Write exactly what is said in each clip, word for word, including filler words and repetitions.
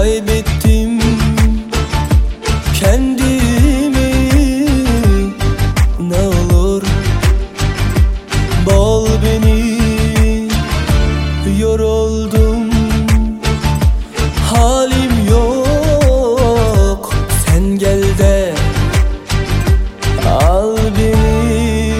kaybettim kendimi. Ne olur bul beni, yoruldum, halim yok. Sen gel de al beni.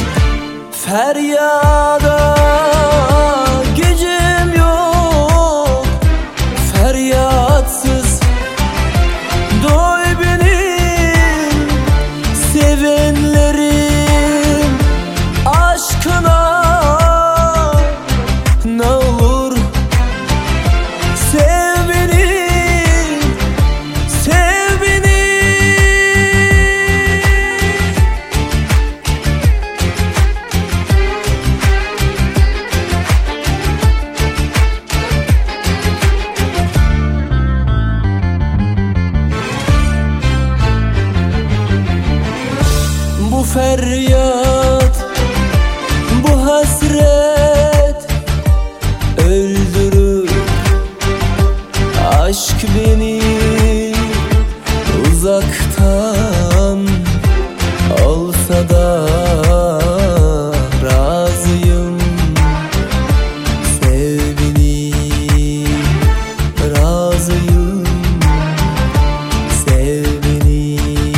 Feryada gücüm yok, feryatsız doy benim sevenlerim aşkına. Ne olur sev beni, sev beni. Bu feryat, bu hasret öldürür aşk beni. Uzaktan olsa da razıyım. Sev beni, razıyım. Sev beni.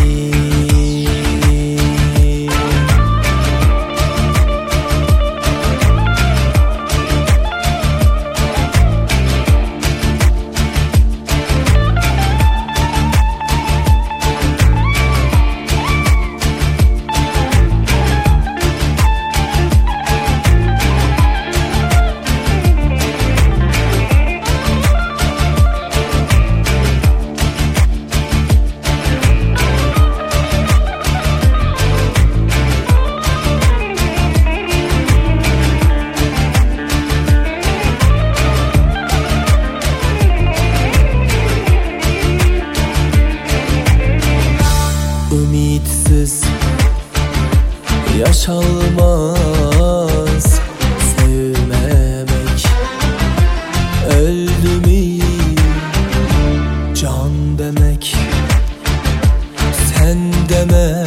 Ümitsiz yaşanmaz, sevmemek öldü mü can demek, sen demek.